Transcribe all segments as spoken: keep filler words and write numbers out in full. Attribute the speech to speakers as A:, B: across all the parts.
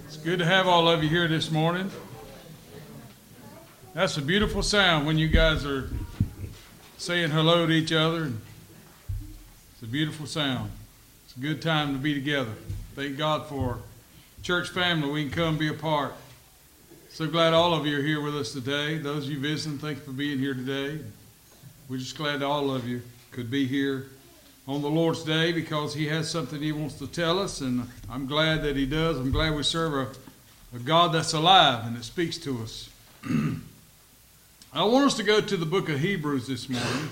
A: It's good to have all of you here this morning. That's a beautiful sound when you guys are saying hello to each other. It's a beautiful sound. It's a good time to be together. Thank God for church family. We can come be a part. So glad all of you are here with us today. Those of you visiting, thank you for being here today. We're just glad that all of you could be here on the Lord's Day because He has something He wants to tell us, and I'm glad that He does. I'm glad we serve a, a God that's alive and that speaks to us. I want us to go to the book of Hebrews this morning.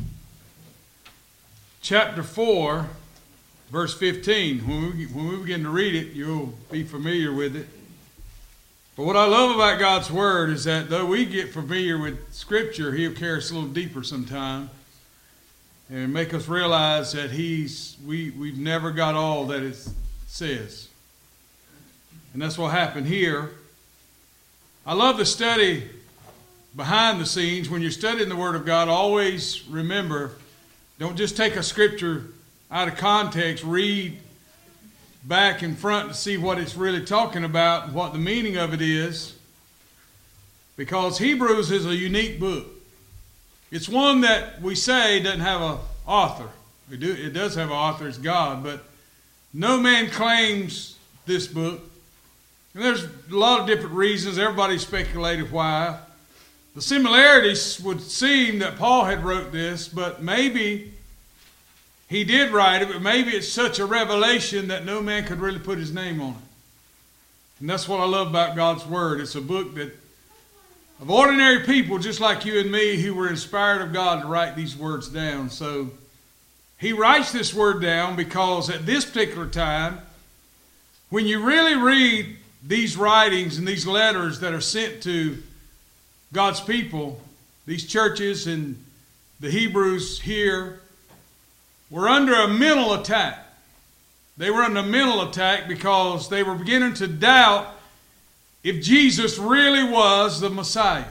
A: Chapter four, verse fifteen. When we, when we begin to read it, you'll be familiar with it. But what I love about God's Word is that though we get familiar with Scripture, He'll carry us a little deeper sometime and make us realize that He's we, we've never got all that it says. And that's what happened here. I love the study behind the scenes. When you're studying the Word of God, always remember, don't just take a Scripture out of context, read back in front to see what it's really talking about, what the meaning of it is, because Hebrews is a unique book. It's one that we say doesn't have an author. We do, it does have an author, it's God, but no man claims this book. And there's a lot of different reasons. Everybody speculated why. The similarities would seem that Paul had wrote this, but maybe he did write it, but maybe it's such a revelation that no man could really put his name on it. And that's what I love about God's Word. It's a book that of ordinary people just like you and me who were inspired of God to write these words down. So he writes this word down because at this particular time, when you really read these writings and these letters that are sent to God's people, these churches and the Hebrews here, were under a mental attack. They were under a mental attack because they were beginning to doubt if Jesus really was the Messiah.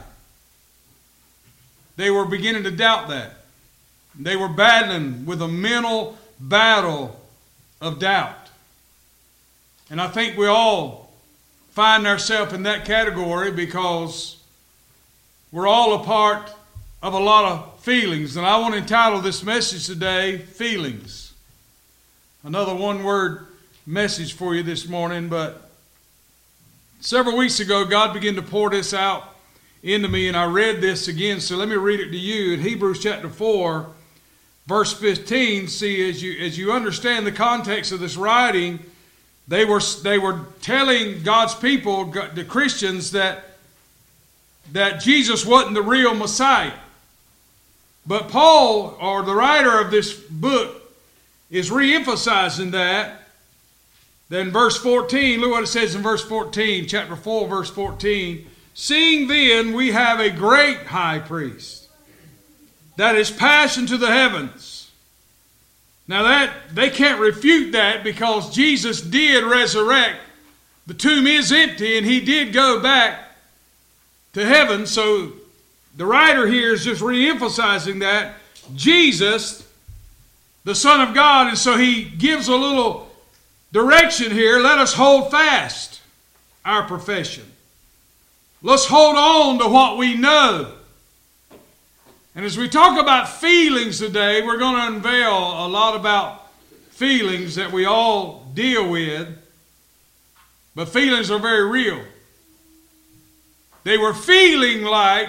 A: They were beginning to doubt that. They were battling with a mental battle of doubt. And I think we all find ourselves in that category because we're all a part of a lot of feelings. And I want to entitle this message today, Feelings. Another one-word message for you this morning, but several weeks ago, God began to pour this out into me, and I read this again, so let me read it to you. In Hebrews chapter four, verse fifteen, see, as you as you understand the context of this writing, they were they were telling God's people, the Christians, that, that Jesus wasn't the real Messiah. But Paul, or the writer of this book, is re-emphasizing that. Then verse fourteen, look what it says in verse fourteen, chapter four, verse fourteen. Seeing then we have a great high priest that is passed into the heavens. Now that, they can't refute that because Jesus did resurrect. The tomb is empty and He did go back to heaven. So the writer here is just re-emphasizing that Jesus, the Son of God, and so he gives a little direction here. Let us hold fast our profession. Let's hold on to what we know. And as we talk about feelings today, we're going to unveil a lot about feelings that we all deal with. But feelings are very real. They were feeling like,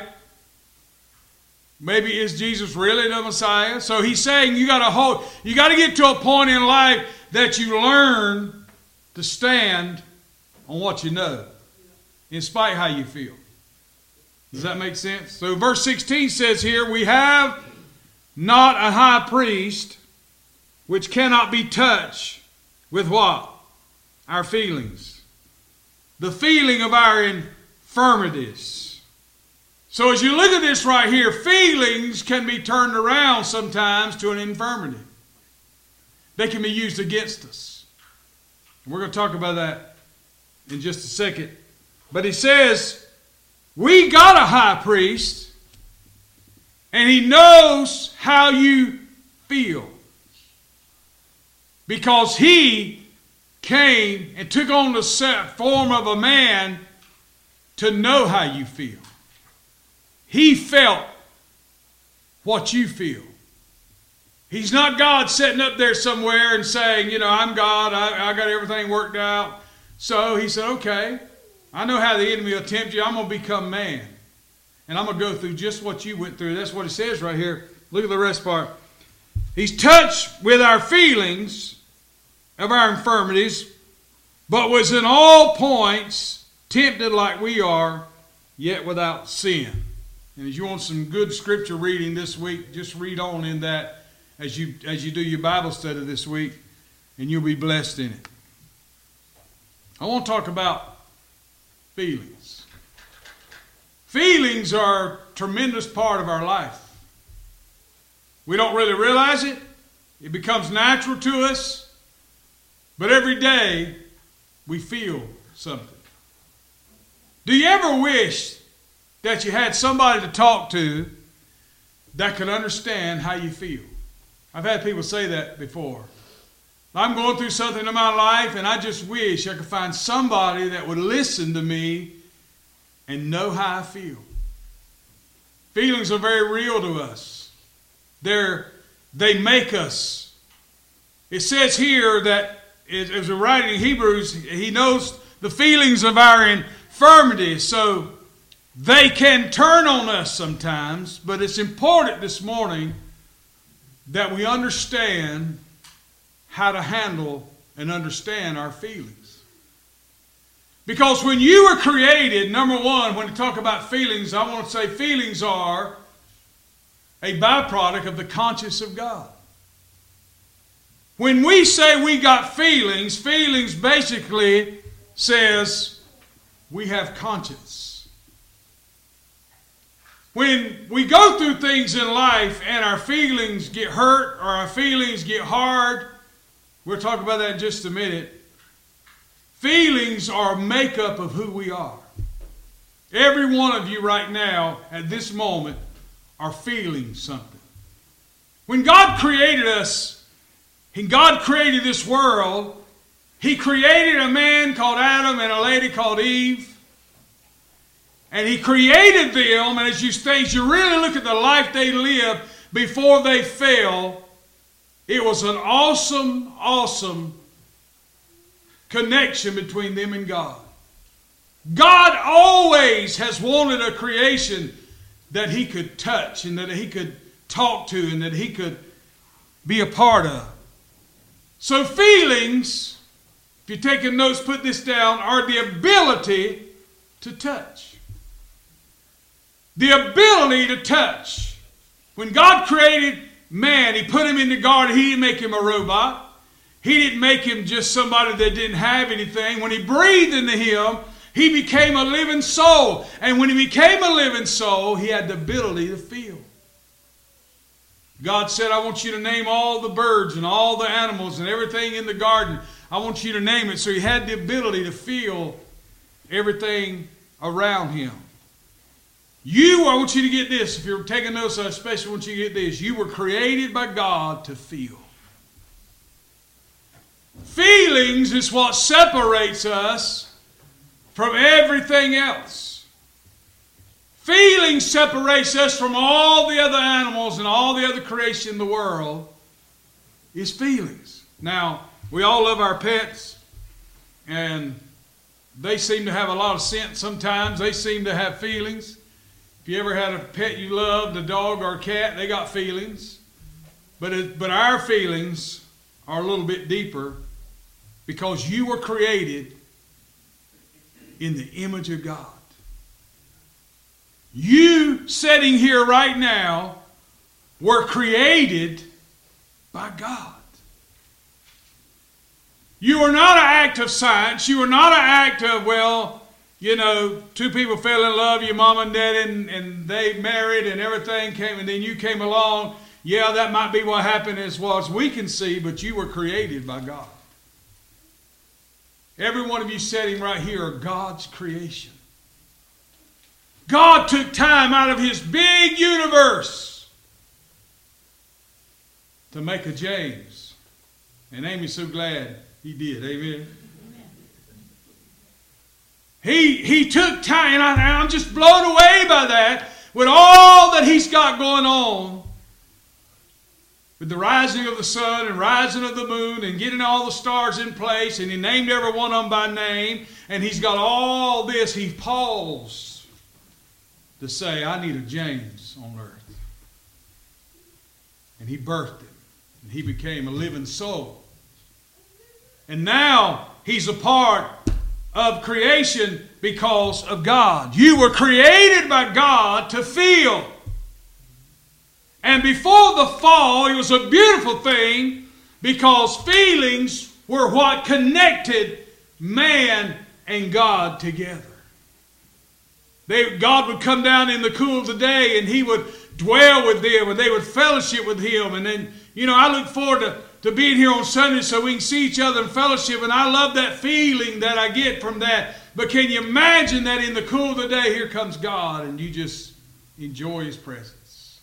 A: maybe is Jesus really the Messiah? So he's saying you got to hold, you got to get to a point in life that you learn to stand on what you know, in spite of how you feel. Does that make sense? So verse sixteen says here, we have not a high priest which cannot be touched with what? Our feelings. The feeling of our infirmities. So as you look at this right here, feelings can be turned around sometimes to an infirmity. They can be used against us. We're going to talk about that in just a second. But he says, we got a high priest, and he knows how you feel. Because he came and took on the form of a man to know how you feel. He felt what you feel. He's not God sitting up there somewhere and saying, you know, I'm God, I, I got everything worked out. So he said, okay, I know how the enemy will tempt you. I'm going to become man. And I'm going to go through just what you went through. That's what it says right here. Look at the rest part. He's touched with our feelings of our infirmities, but was in all points tempted like we are, yet without sin. And if you want some good scripture reading this week, just read on in that as you as you do your Bible study this week, and you'll be blessed in it. I want to talk about feelings. Feelings are a tremendous part of our life. We don't really realize it. It becomes natural to us. But every day, we feel something. Do you ever wish that you had somebody to talk to that could understand how you feel? I've had people say that before. I'm going through something in my life, and I just wish I could find somebody that would listen to me and know how I feel. Feelings are very real to us. They're, they make us. It says here that, as we're writing in Hebrews, he knows the feelings of our infirmities, so they can turn on us sometimes, but it's important this morning that we understand how to handle and understand our feelings. Because when you were created, number one, when we talk about feelings, I want to say feelings are a byproduct of the conscience of God. When we say we got feelings, feelings basically says we have conscience. When we go through things in life and our feelings get hurt or our feelings get hard, we'll talk about that in just a minute. Feelings are a makeup of who we are. Every one of you right now, at this moment, are feeling something. When God created us, and God created this world, He created a man called Adam and a lady called Eve. And He created them, and as you, as you really look at the life they lived before they fell, it was an awesome, awesome connection between them and God. God always has wanted a creation that He could touch and that He could talk to and that He could be a part of. So feelings, if you're taking notes, put this down, are the ability to touch. The ability to touch. When God created man, He put him in the garden. He didn't make him a robot. He didn't make him just somebody that didn't have anything. When He breathed into him, he became a living soul. And when he became a living soul, he had the ability to feel. God said, I want you to name all the birds and all the animals and everything in the garden. I want you to name it. So he had the ability to feel everything around him. You, I want you to get this. If you're taking notes, I especially want you to get this. You were created by God to feel. Feelings is what separates us from everything else. Feelings separates us from all the other animals and all the other creation in the world is feelings. Now, we all love our pets, and they seem to have a lot of sense sometimes. They seem to have feelings. If you ever had a pet you loved, a dog or a cat, they got feelings. But, it, but our feelings are a little bit deeper because you were created in the image of God. You sitting here right now were created by God. You are not an act of science. You are not an act of, well, you know, two people fell in love, your mom and dad, and, and they married and everything came, and then you came along. Yeah, that might be what happened as well as we can see, but you were created by God. Every one of you sitting right here are God's creation. God took time out of His big universe to make a James. And Amy's so glad He did. Amen. He, he took time, and I, I'm just blown away by that, with all that he's got going on, with the rising of the sun and rising of the moon and getting all the stars in place, and he named every one of them by name, and he's got all this. He paused to say, I need a James on earth. And he birthed him, and he became a living soul. And now he's a part of creation because of God. You were created by God to feel. And before the fall, it was a beautiful thing because feelings were what connected man and God together. They, God would come down in the cool of the day and he would dwell with them and they would fellowship with him. And then, you know, I look forward to, to being here on Sunday so we can see each other in fellowship. And I love that feeling that I get from that. But can you imagine that in the cool of the day, here comes God and you just enjoy his presence?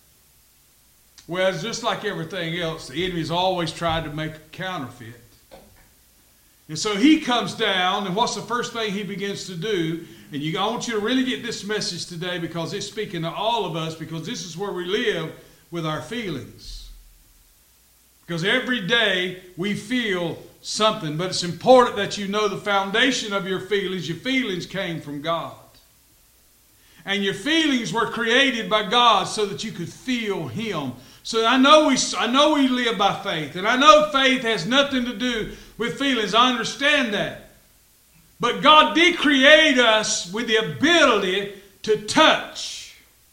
A: Well, it's just like everything else. The enemy's always tried to make a counterfeit. And so he comes down, and what's the first thing he begins to do? And you, I want you to really get this message today because it's speaking to all of us, because this is where we live with our feelings. Because every day we feel something, but it's important that you know the foundation of your feelings. Your feelings came from God. And your feelings were created by God so that you could feel him. So I know we, I know we live by faith, and I know faith has nothing to do with feelings. I understand that. But God did create us with the ability to touch.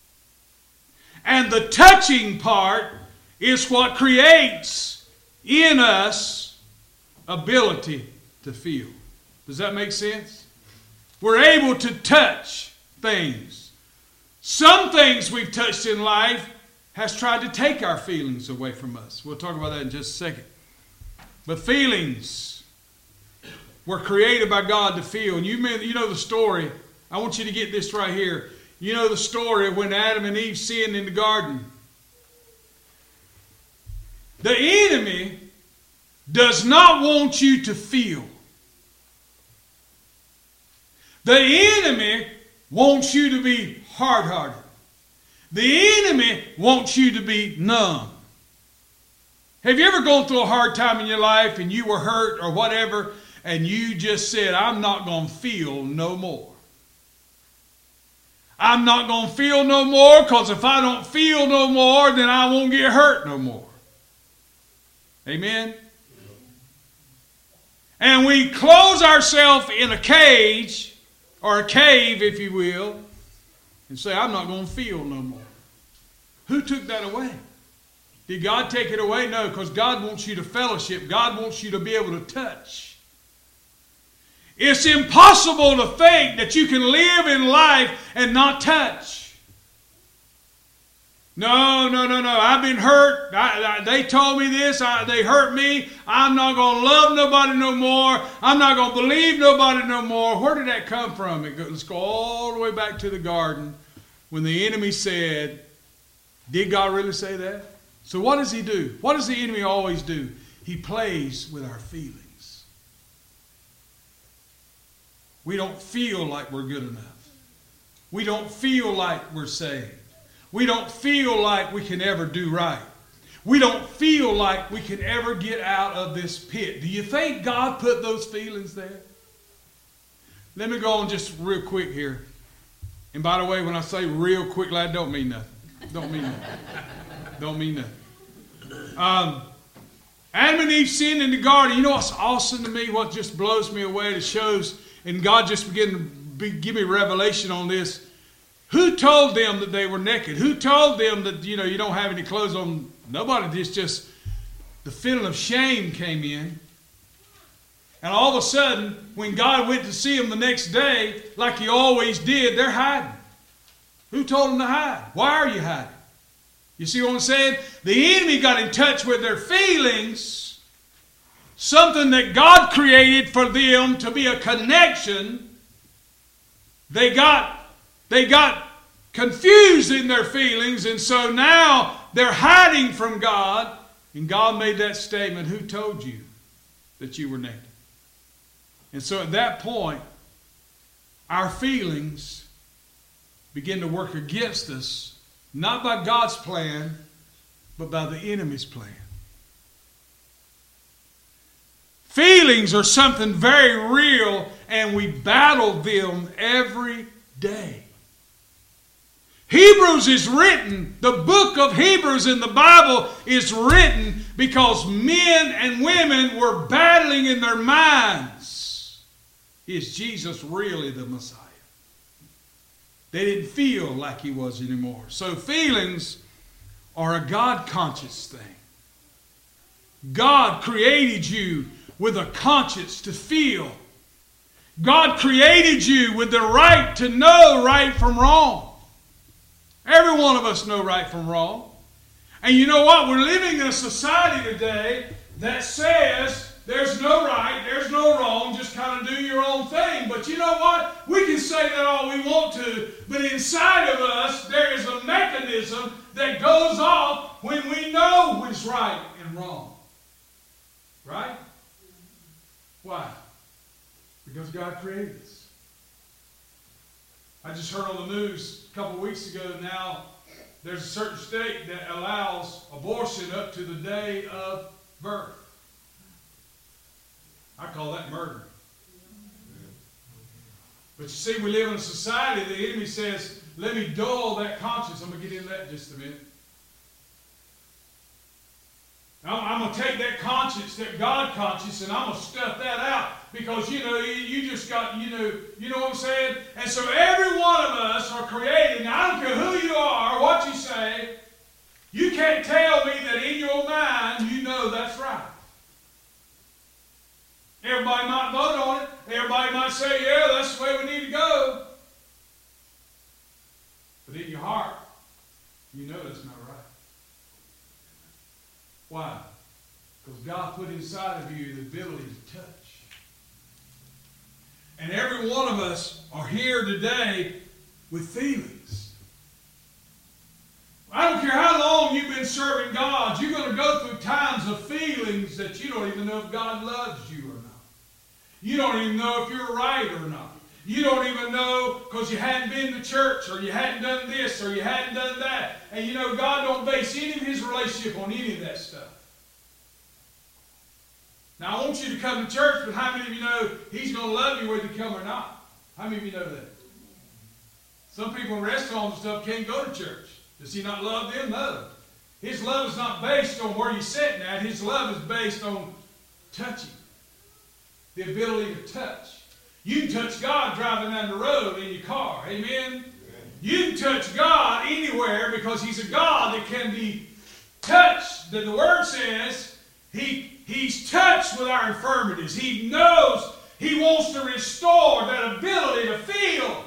A: And the touching part is what creates in us ability to feel. Does that make sense? We're able to touch things. Some things we've touched in life has tried to take our feelings away from us. We'll talk about that in just a second. But feelings were created by God to feel. And you, you know the story. I want you to get this right here. You know the story of when Adam and Eve sinned in the garden. The enemy does not want you to feel. The enemy wants you to be hard-hearted. The enemy wants you to be numb. Have you ever gone through a hard time in your life and you were hurt or whatever, and you just said, I'm not going to feel no more? I'm not going to feel no more, because if I don't feel no more, then I won't get hurt no more. Amen? And we close ourselves in a cage, or a cave, if you will, and say, I'm not going to feel no more. Who took that away? Did God take it away? No, because God wants you to fellowship. God wants you to be able to touch. It's impossible to think that you can live in life and not touch. No, no, no, no. I've been hurt. I, I, they told me this. I, they hurt me. I'm not going to love nobody no more. I'm not going to believe nobody no more. Where did that come from? It goes, let's go all the way back to the garden when the enemy said, did God really say that? So what does he do? What does the enemy always do? He plays with our feelings. We don't feel like we're good enough. We don't feel like we're saved. We don't feel like we can ever do right. We don't feel like we can ever get out of this pit. Do you think God put those feelings there? Let me go on just real quick here. And by the way, when I say real quickly, I don't mean nothing. Don't mean nothing. Don't mean nothing. Um, Adam and Eve sinned in the garden. You know what's awesome to me? What just blows me away? It shows, and God just began to be, give me revelation on this. Who told them that they were naked? Who told them that, you know, you don't have any clothes on? Nobody. Just, just the feeling of shame came in. And all of a sudden, when God went to see them the next day, like he always did, they're hiding. Who told them to hide? Why are you hiding? You see what I'm saying? The enemy got in touch with their feelings, something that God created for them to be a connection. They got, they got confused in their feelings, and so now they're hiding from God. And God made that statement, who told you that you were naked. And so at that point, our feelings begin to work against us, not by God's plan, but by the enemy's plan. Feelings are something very real, and we battle them every day. Hebrews is written, the book of Hebrews in the Bible is written because men and women were battling in their minds. Is Jesus really the Messiah? They didn't feel like he was anymore. So feelings are a God-conscious thing. God created you with a conscience to feel. God created you with the right to know right from wrong. Every one of us know right from wrong. And you know what? We're living in a society today that says there's no right, there's no wrong, just kind of do your own thing. But you know what? We can say that all we want to, but inside of us there is a mechanism that goes off when we know what's right and wrong. Right? Why? Because God created us. I just heard on the news a couple of weeks ago now, there's a certain state that allows abortion up to the day of birth. I call that murder. But you see, we live in a society, the enemy says, let me dull that conscience. I'm going to get into that in just a minute. I'm, I'm going to take that conscience, that God conscience, and I'm going to stuff that out. Because, you know, you, you just got, you know, you know what I'm saying? And so every one of us are created. Now, I don't care who you are or what you say. You can't tell me that in your mind you know that's right. Everybody might vote on it. Everybody might say, yeah, that's the way we need to go. But in your heart, you know that's not right. Why? Because God put inside of you the ability to touch. And every one of us are here today with feelings. I don't care how long you've been serving God, you're going to go through times of feelings that you don't even know if God loves you or not. You don't even know if you're right or not. You don't even know because you hadn't been to church or you hadn't done this or you hadn't done that. And you know, God don't base any of his relationship on any of that stuff. Now, I want you to come to church, but how many of you know he's going to love you whether you come or not? How many of you know that? Some people in restaurants and stuff can't go to church. Does he not love them? No. His love is not based on where you're sitting at. His love is based on touching. The ability to touch. You can touch God driving down the road in your car. Amen? Amen. You can touch God anywhere because he's a God that can be touched. The, the Word says he... He's touched with our infirmities. He knows he wants to restore that ability to feel.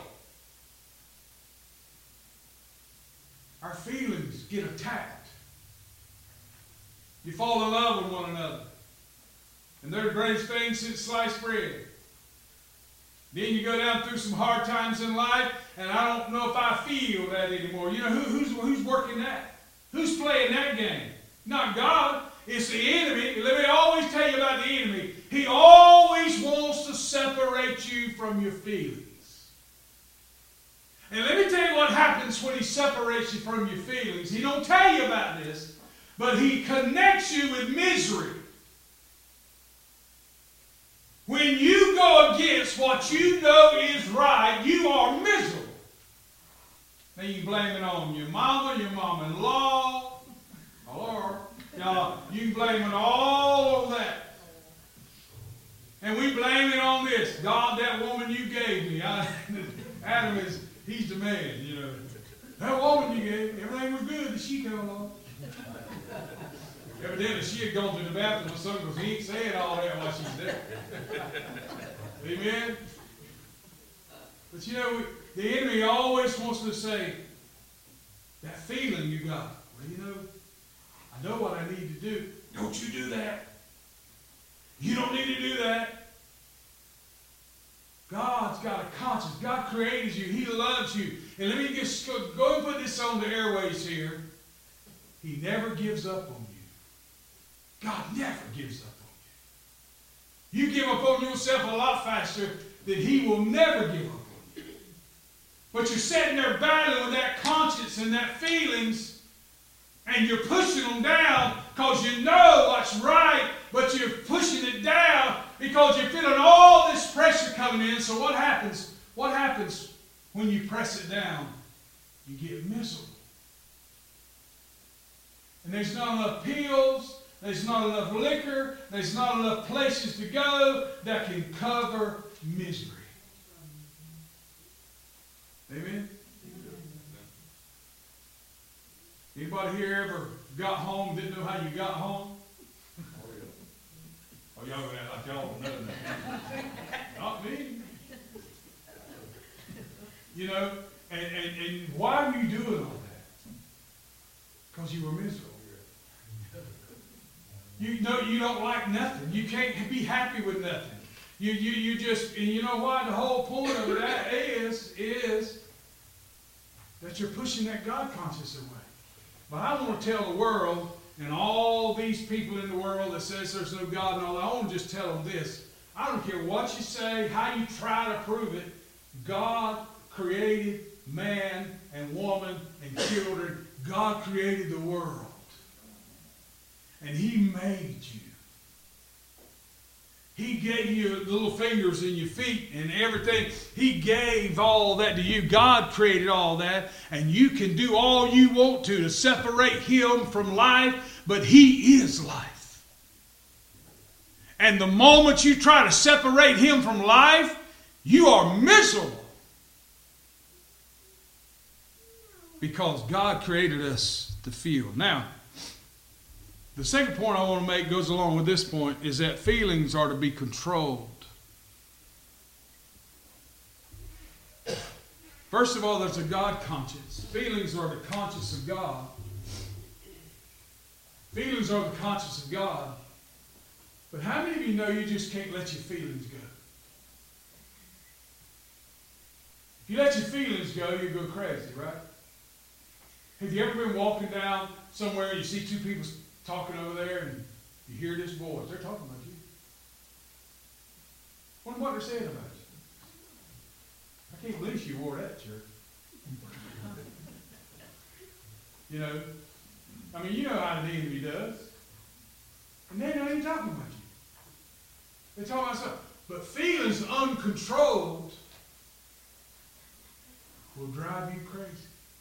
A: Our feelings get attacked. You fall in love with one another. And they're the greatest thing since sliced bread. Then you go down through some hard times in life, and I don't know if I feel that anymore. You know, who, who's, who's working that? Who's playing that game? Not God. It's the enemy. Let me always tell you about the enemy. He always wants to separate you from your feelings. And let me tell you what happens when he separates you from your feelings. He don't tell you about this, but he connects you with misery. When you go against what you know is right, you are miserable. Now you can blame it on your mama, your mama-in-law, or y'all, you can blame it all on that. And we blame it on this. God, that woman you gave me. I, Adam is, he's the man, you know. That woman you gave me, everything was good until she came along. Evidently, she had gone to the bathroom or something because he ain't saying all that while she's there. Amen? But you know, the enemy always wants to say, that feeling you got, well, you know, I know what I need to do. Don't you do that. You don't need to do that. God's got a conscience. God created you. He loves you. And let me just go, go and put this on the airways here. He never gives up on you. God never gives up You give up on yourself a lot faster than he will never give up on you. But you're sitting there battling with that conscience and that feelings, and you're pushing them down because you know what's right, but you're pushing it down because you're feeling all this pressure coming in. So what happens? What happens when you press it down? You get miserable. And there's not enough pills, there's not enough liquor, there's not enough places to go that can cover misery. Amen? Anybody here ever got home, didn't know how you got home? Oh, y'all gonna act like y'all don't know that. Not me. You know, and, and, and why are you doing all that? Because you were miserable. You know you don't like nothing. You can't be happy with nothing. You you you just, and you know what? The whole point of that is, is that you're pushing that God conscience away. But I want to tell the world and all these people in the world that says there's no God and all that, I want to just tell them this. I don't care what you say, how you try to prove it. God created man and woman and children. God created the world. And he made you. He gave you little fingers in your feet and everything. He gave all that to you. God created all that. And you can do all you want to to separate him from life. But he is life. And the moment you try to separate him from life, you are miserable. Because God created us to feel. Now, the second point I want to make goes along with this point is that feelings are to be controlled. First of all, there's a God conscience. Feelings are the conscience of God. Feelings are the conscience of God. But how many of you know you just can't let your feelings go? If you let your feelings go, you go crazy, right? Have you ever been walking down somewhere and you see two people talking over there and you hear this voice? They're talking about you. Wonder what they're saying about you. I can't believe she wore that shirt. You know, I mean, you know how the enemy does. And they're not even talking about you. They're talking about stuff. But feelings uncontrolled will drive you crazy.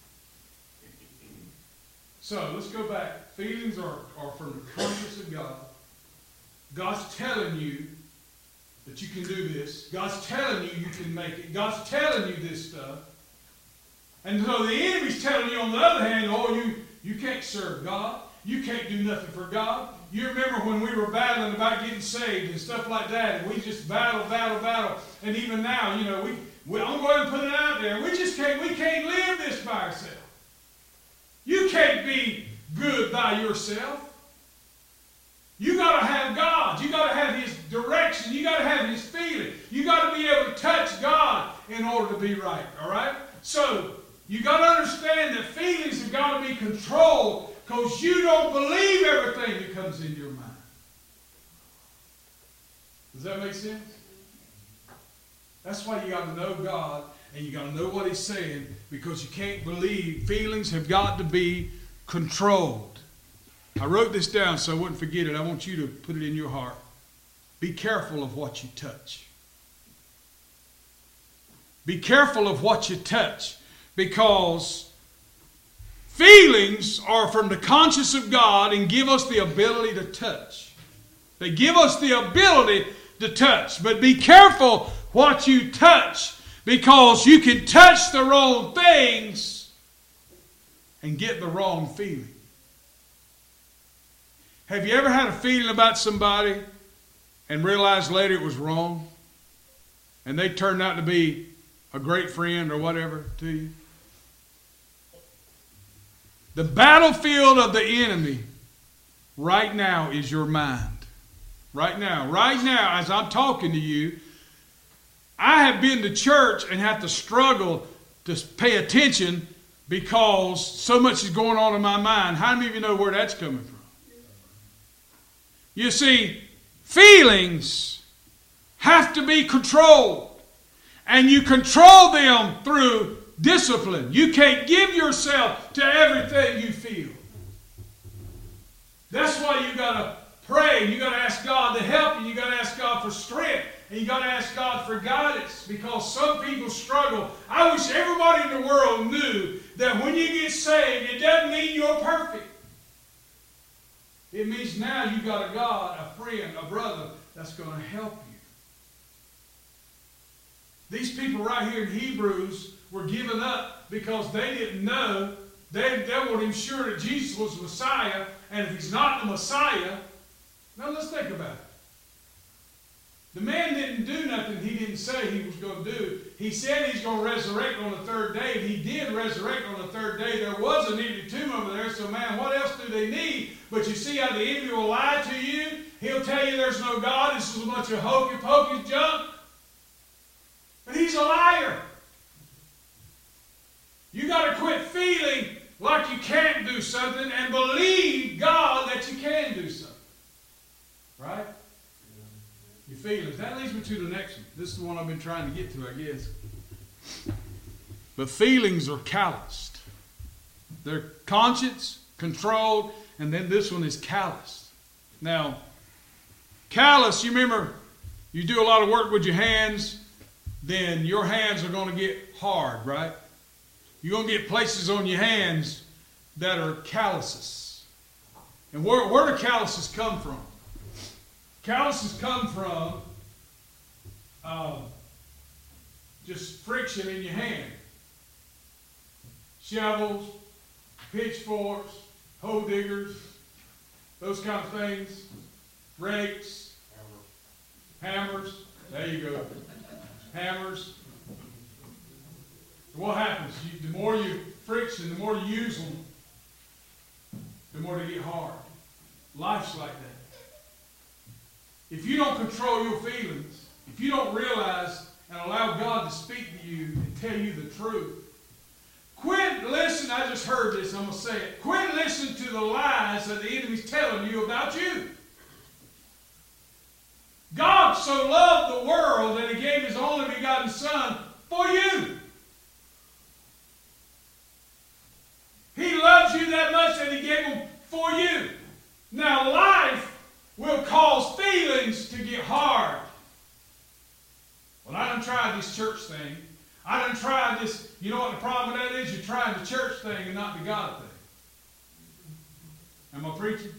A: So let's go back. Feelings are, are from the conscience of God. God's telling you that you can do this. God's telling you you can make it. God's telling you this stuff. And so the enemy's telling you on the other hand, oh, you, you can't serve God. You can't do nothing for God. You remember when we were battling about getting saved and stuff like that, and we just battle, battle, battle. And even now, you know, we, we I'm going to put it out there. We just can't, we can't live this by ourselves. You can't be good by yourself. You got to have God. You got to have his direction. You got to have his feeling. You got to be able to touch God in order to be right. All right? So, you got to understand that feelings have got to be controlled because you don't believe everything that comes into your mind. Does that make sense? That's why you got to know God and you got to know what he's saying, because you can't believe. Feelings have got to be controlled. I wrote this down so I wouldn't forget it. I want you to put it in your heart. Be careful of what you touch. Be careful of what you touch, because feelings are from the conscience of God and give us the ability to touch. They give us the ability to touch. But be careful what you touch, because you can touch the wrong things and get the wrong feeling. Have you ever had a feeling about somebody and realized later it was wrong? And they turned out to be a great friend or whatever to you? The battlefield of the enemy right now is your mind. Right now. Right now, as I'm talking to you, I have been to church and have to struggle to pay attention because so much is going on in my mind. How many of you know where that's coming from? You see, feelings have to be controlled. And you control them through discipline. You can't give yourself to everything you feel. That's why you got to pray. You got to ask God to help you. You got to ask God for strength. And you got to ask God for guidance, because some people struggle. I wish everybody in the world knew that when you get saved, it doesn't mean you're perfect. It means now you've got a God, a friend, a brother that's going to help you. These people right here in Hebrews were giving up because they didn't know. They, they weren't even sure that Jesus was the Messiah. And if he's not the Messiah, now let's think about it. The man didn't do nothing he didn't say he was going to do. He said he's going to resurrect on the third day. He did resurrect on the third day. There was an empty tomb over there, so man, what else do they need? But you see how the enemy will lie to you? He'll tell you there's no God. This is a bunch of hocus-pocus junk. But he's a liar. You got to quit feeling like you can't do something and believe God that you can do something. Right? Your feelings. That leads me to the next one. This is the one I've been trying to get to, I guess. But feelings are calloused. They're conscience, controlled, and then this one is calloused. Now, callous, you remember, you do a lot of work with your hands, then your hands are going to get hard, right? You're going to get places on your hands that are calluses. And where, where do calluses come from? Calluses come from um, just friction in your hand. Shovels, pitchforks, hoe diggers, those kind of things. Rakes, hammers. There you go. Hammers. What happens? You, the more you friction, the more you use them, the more they get hard. Life's like that. If you don't control your feelings, if you don't realize and allow God to speak to you and tell you the truth, quit listening. I just heard this. I'm going to say it. Quit listening to the lies that the enemy's telling you about you. God so loved the world that he gave his only begotten Son for you. He loves you that much that he gave him for you. Now, life will cause feelings to get hard. Well, I done tried this church thing. I done tried this. You know what the problem with that is? You're trying the church thing and not the God thing. Am I preaching?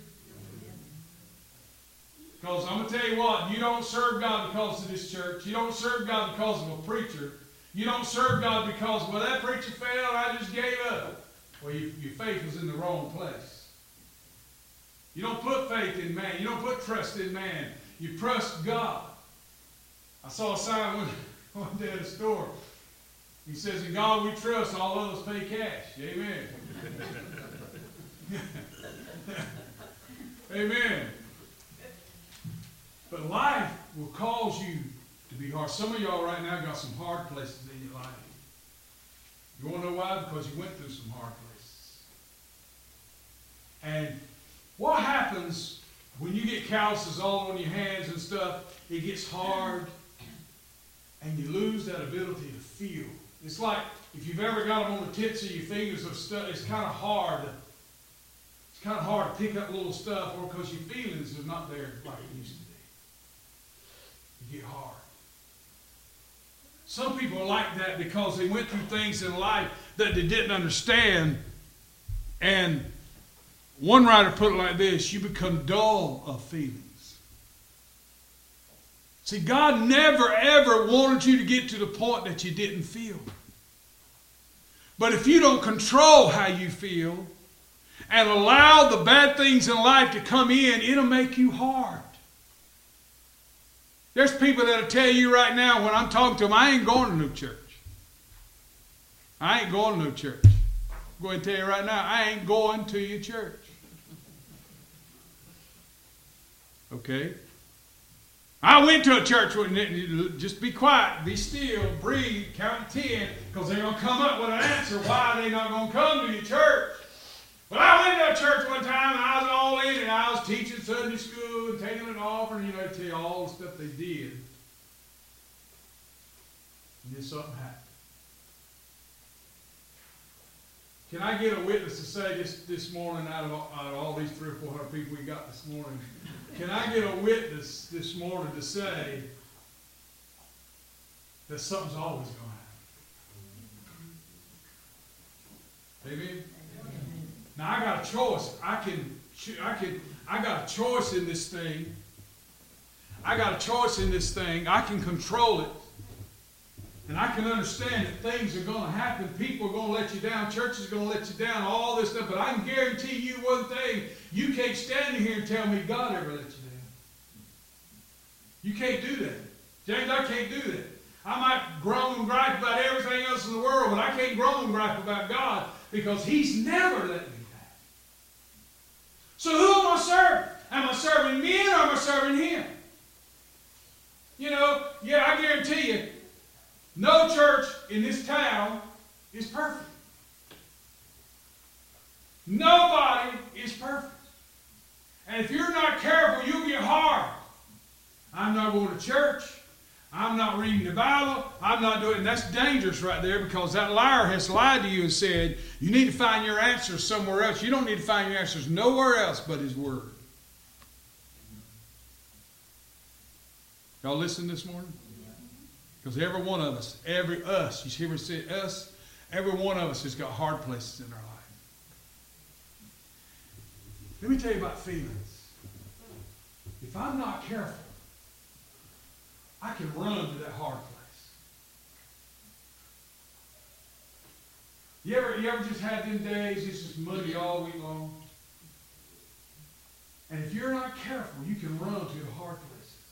A: Because I'm going to tell you what, you don't serve God because of this church. You don't serve God because of a preacher. You don't serve God because, well, that preacher failed, I just gave up. Well, you, your faith was in the wrong place. You don't put faith in man. You don't put trust in man. You trust God. I saw a sign one, one day at a store. He says, in God we trust, all others pay cash. Amen. Amen. But life will cause you to be hard. Some of y'all right now got some hard places in your life. You want to know why? Because you went through some hard places. And what happens when you get calluses all on your hands and stuff? It gets hard, and you lose that ability to feel. It's like if you've ever got them on the tips of your fingers of stuff, it's kind of hard. It's kind of hard to pick up little stuff, or because your feelings are not there like it used to be. You get hard. Some people are like that because they went through things in life that they didn't understand. And one writer put it like this: you become dull of feelings. See, God never ever wanted you to get to the point that you didn't feel. But if you don't control how you feel and allow the bad things in life to come in, it'll make you hard. There's people that'll tell you right now when I'm talking to them, I ain't going to no church. I ain't going to no church. I'm going to tell you right now, I ain't going to your church. Okay? I went to a church, just be quiet, be still, breathe, count to ten, because they're going to come up with an answer why they're not going to come to your church. But I went to a church one time, and I was all in, and I was teaching Sunday school and taking an offering. You know, they tell you all the stuff they did. And then something happened. Can I get a witness to say this this morning out of, out of all these three or four hundred people we got this morning? Can I get a witness this morning to say that something's always going to happen? Amen? Now I got a choice. I can, I can, I got a choice in this thing. I got a choice in this thing. I can control it. And I can understand that things are going to happen. People are going to let you down. Churches are going to let you down. All this stuff. But I can guarantee you one thing. You can't stand here and tell me God ever let you down. You can't do that. James, I can't do that. I might groan and gripe about everything else in the world, but I can't groan and gripe about God because He's never let me down. So who am I serving? Am I serving men or am I serving Him? You know, yeah, I guarantee you, no church in this town is perfect. Nobody is perfect. And if you're not careful, you'll get hard. I'm not going to church. I'm not reading the Bible. I'm not doing it. And that's dangerous right there because that liar has lied to you and said, you need to find your answers somewhere else. You don't need to find your answers nowhere else but His Word. Y'all listen this morning? Because every one of us, every us, you hear me say us, every one of us has got hard places in our life. Let me tell you about feelings. If I'm not careful, I can run to that hard place. You ever, you ever just had them days, it's just muddy all week long? And if you're not careful, you can run to the hard places.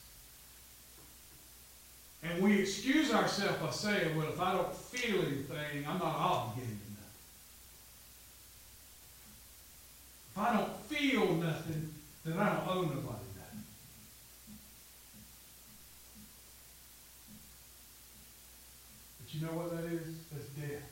A: And we excuse ourselves by saying, well, if I don't feel anything, I'm not obligated to nothing. If I don't feel nothing, then I don't owe nobody nothing. But you know what that is? That's death.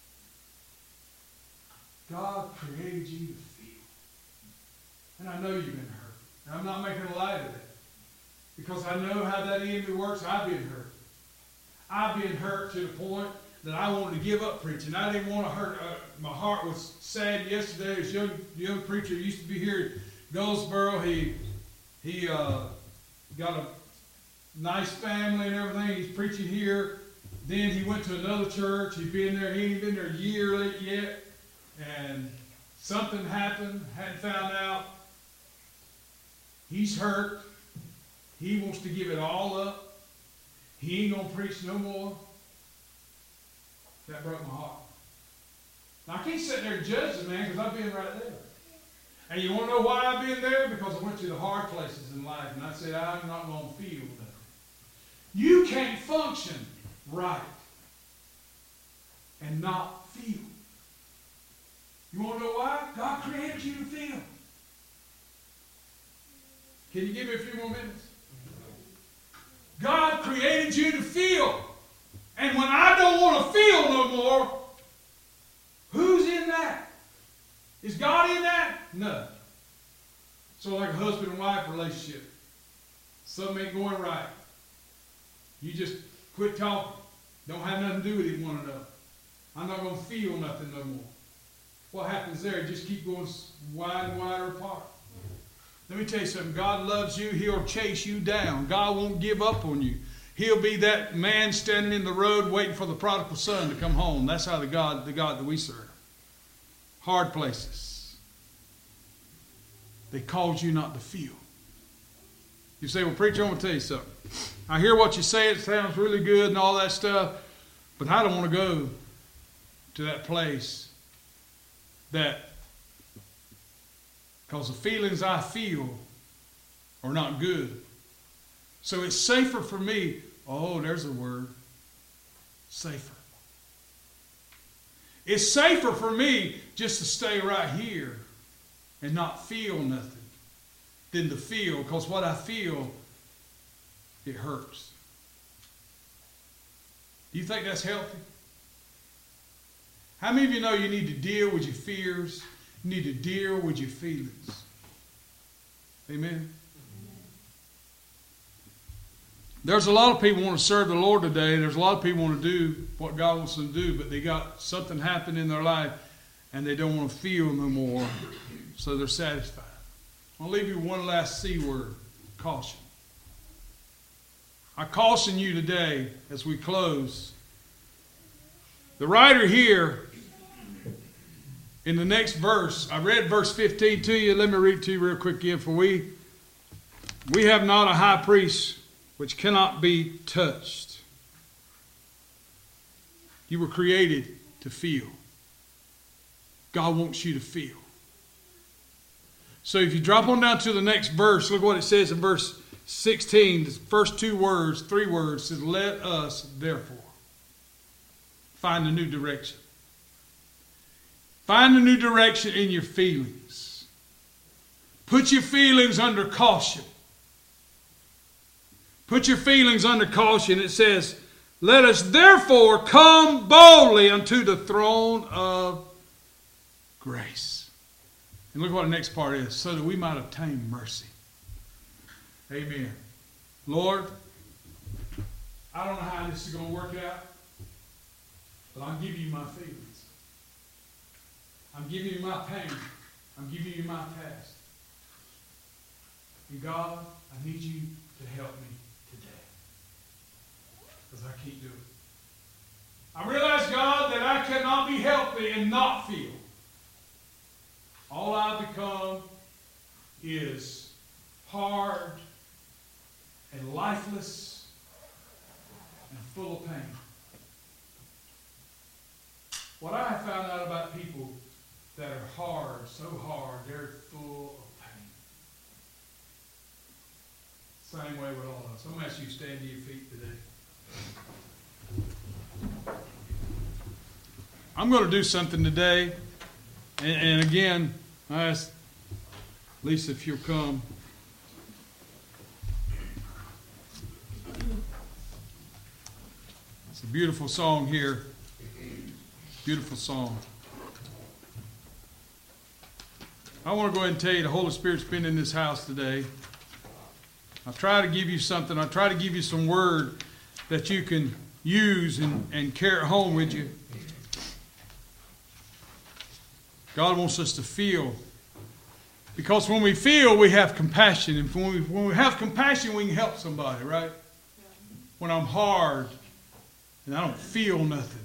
A: God created you to feel. And I know you've been hurt. And I'm not making a light of it. Because I know how that enemy works. I've been hurt. I've been hurt to the point that I wanted to give up preaching. I didn't want to hurt. Uh, my heart was sad yesterday. This young, young preacher used to be here at Goldsboro. He, he uh, got a nice family and everything. He's preaching here. Then he went to another church. He'd been there. He ain't been there a year yet. And something happened. Hadn't found out. He's hurt. He wants to give it all up. He ain't going to preach no more. That broke my heart. Now, I can't sit there and judge the man because I've been right there. And you want to know why I've been there? Because I went to the hard places in life. And I said, I'm not going to feel nothing. You can't function right and not feel. You want to know why? God created you to feel. Can you give me a few more minutes? God created you to feel. And when I don't want to feel no more, who's in that? Is God in that? No. So like a husband and wife relationship. Something ain't going right. You just quit talking. Don't have nothing to do with one another. I'm not going to feel nothing no more. What happens there? Just keep going wide and wider apart. Let me tell you something. God loves you. He'll chase you down. God won't give up on you. He'll be that man standing in the road waiting for the prodigal son to come home. That's how the God, the God that we serve. Hard places. They cause you not to feel. You say, well, preacher, I'm going to tell you something. I hear what you say. It sounds really good and all that stuff. But I don't want to go to that place that, because the feelings I feel are not good. So it's safer for me, oh, there's a word, safer. It's safer for me just to stay right here and not feel nothing than to feel, because what I feel, it hurts. Do you think that's healthy? How many of you know you need to deal with your fears? You need to deal with your feelings. Amen? There's a lot of people want to serve the Lord today. There's a lot of people want to do what God wants them to do, but they got something happen in their life and they don't want to feel no more, so they're satisfied. I'll leave you one last C word, caution. I caution you today as we close. The writer here in the next verse, I read verse fifteen to you. Let me read it to you real quick again. For we, we have not a high priest which cannot be touched. You were created to feel. God wants you to feel. So if you drop on down to the next verse, look what it says in verse sixteen. The first two words, three words, says, let us therefore find a new direction. Find a new direction in your feelings. Put your feelings under caution. Put your feelings under caution. It says, let us therefore come boldly unto the throne of grace. And look what the next part is. So that we might obtain mercy. Amen. Lord, I don't know how this is going to work out, but I'm giving you my feelings. I'm giving you my pain. I'm giving you my past. And God, I need you to help me today. Because I can't do it. I realize, God, that I cannot be healthy and not feel. All I become is hard and lifeless and full of pain. What I have found out about people that are hard, so hard, they're full of pain. Same way with all of us. I'm going to ask you to stand to your feet today. I'm going to do something today. And, and again, I ask Lisa if you'll come. It's a beautiful song here. Beautiful song. I want to go ahead and tell you the Holy Spirit's been in this house today. I try to give you something. I try to give you some word that you can use and, and carry it home with you. God wants us to feel. Because when we feel, we have compassion. And when we, when we have compassion, we can help somebody, right? When I'm hard and I don't feel nothing,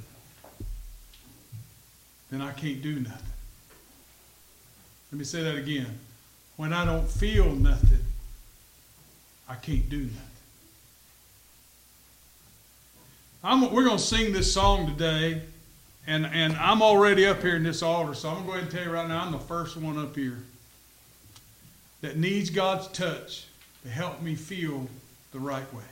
A: then I can't do nothing. Let me say that again. When I don't feel nothing, I can't do nothing. I'm, we're going to sing this song today, and, and I'm already up here in this altar, so I'm going to go ahead and tell you right now, I'm the first one up here that needs God's touch to help me feel the right way.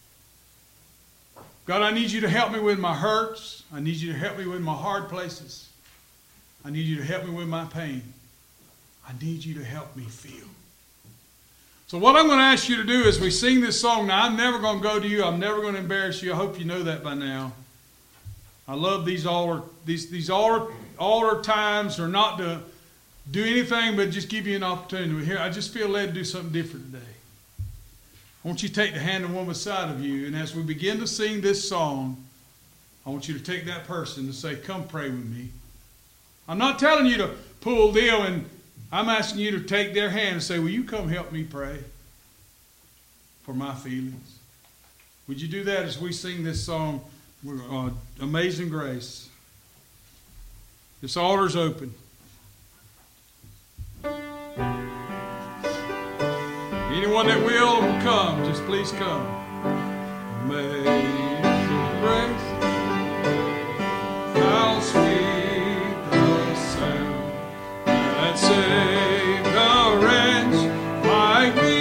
A: God, I need you to help me with my hurts. I need you to help me with my hard places. I need you to help me with my pain. I need you to help me feel. So what I'm going to ask you to do as we sing this song, now I'm never going to go to you. I'm never going to embarrass you. I hope you know that by now. I love these altar, these, these altar, altar times are not to do anything but just give you an opportunity. Here, I just feel led to do something different today. I want you to take the hand of one beside of you, and as we begin to sing this song, I want you to take that person and say, come pray with me. I'm not telling you to pull deal, and I'm asking you to take their hand and say, will you come help me pray for my feelings? Would you do that as we sing this song, uh, Amazing Grace? This altar's open. Anyone that will, come. Just please come. Amazing grace, how sweet the sound that saved a wretch like me.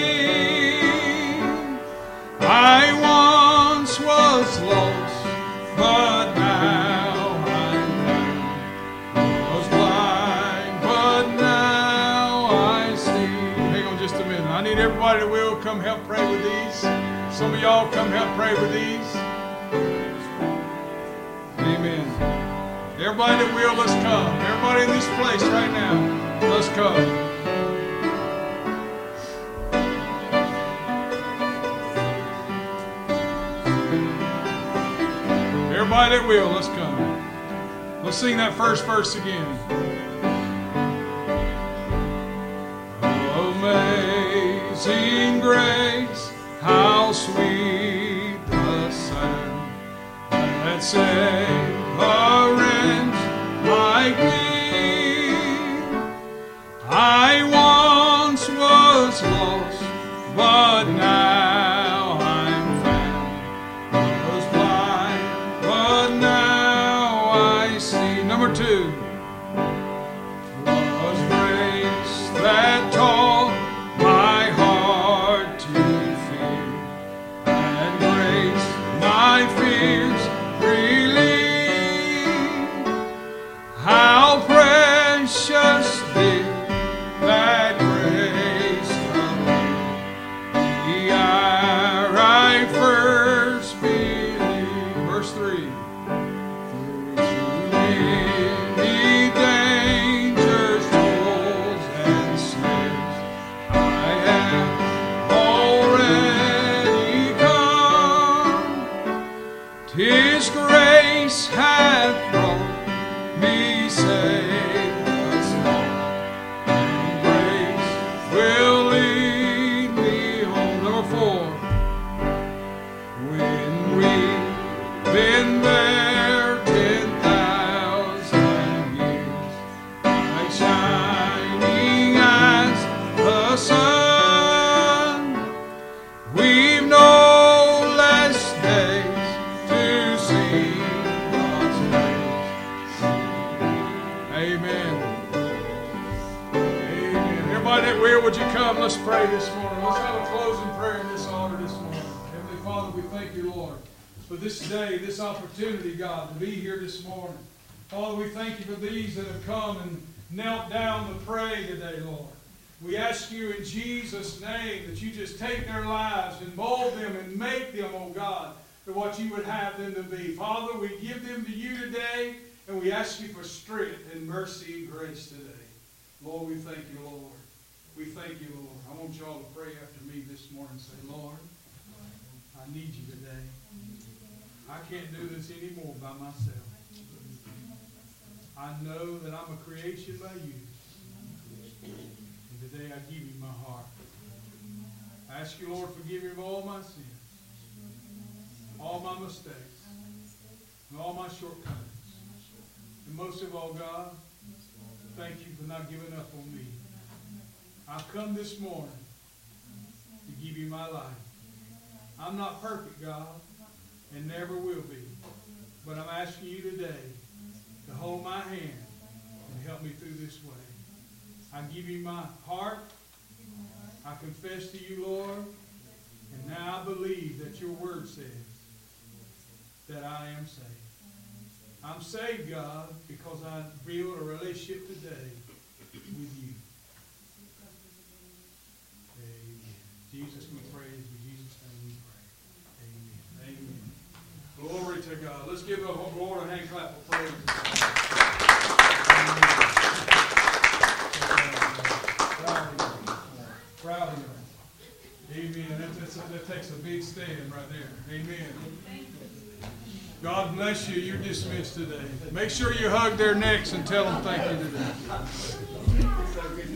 A: I once was lost, but now I'm found. Was blind, but now I see. Hang on just a minute. I need everybody that will come help pray with these. Some of y'all come help pray with these. Amen. Everybody that will, let's come. Everybody in this place right now, let's come. Everybody that will, let's come. Let's sing that first verse again. Amazing grace, how sweet the sound that saved a wretch like me. I once was lost, but now I'm found. Was blind, but now I see. Number two. Was grace that taught my heart to fear, and grace my fears relieved. How precious did that grace appear the hour I first believed. Verse three. Through many dangers, toils, and snares, I have already come. 'Tis grace hath brought me safe thus far, and grace will lead me home. Number four. When we've been there ten thousand years, like shining as the sun, we've no less days to see God's face. Amen. Amen. Everybody that will, would you come? Let's pray this morning. Let's have a closing prayer in this altar this morning. Heavenly Father, we thank you, Lord, for this day, this opportunity, God, to be here this morning. Father, we thank you for these that have come and knelt down to pray today, Lord. We ask you in Jesus' name that you just take their lives and mold them and make them, oh God, to what you would have them to be. Father, we give them to you today, and we ask you for strength and mercy and grace today. Lord, we thank you, Lord. We thank you, Lord. I want y'all to pray after me this morning and say, Lord, I need you today. I can't do this anymore by myself. I know that I'm a creation by you. And today I give you my heart. I ask you, Lord, forgive me of all my sins, all my mistakes, and all my shortcomings. And most of all, God, thank you for not giving up on me. I've come this morning to give you my life. I'm not perfect, God, and never will be. But I'm asking you today to hold my hand and help me through this way. I give you my heart. I confess to you, Lord, and now I believe that your word says that I am saved. I'm saved, God, because I built a relationship today with you. Amen. Jesus, we praise you. In Jesus' name we pray. Amen. Amen. Glory to God. Let's give the Lord a hand clap of praise. Proud of you. Proud of you. Amen. That, that's a, that takes a big stand right there. Amen. God bless you. You're dismissed today. Make sure you hug their necks and tell them thank you today.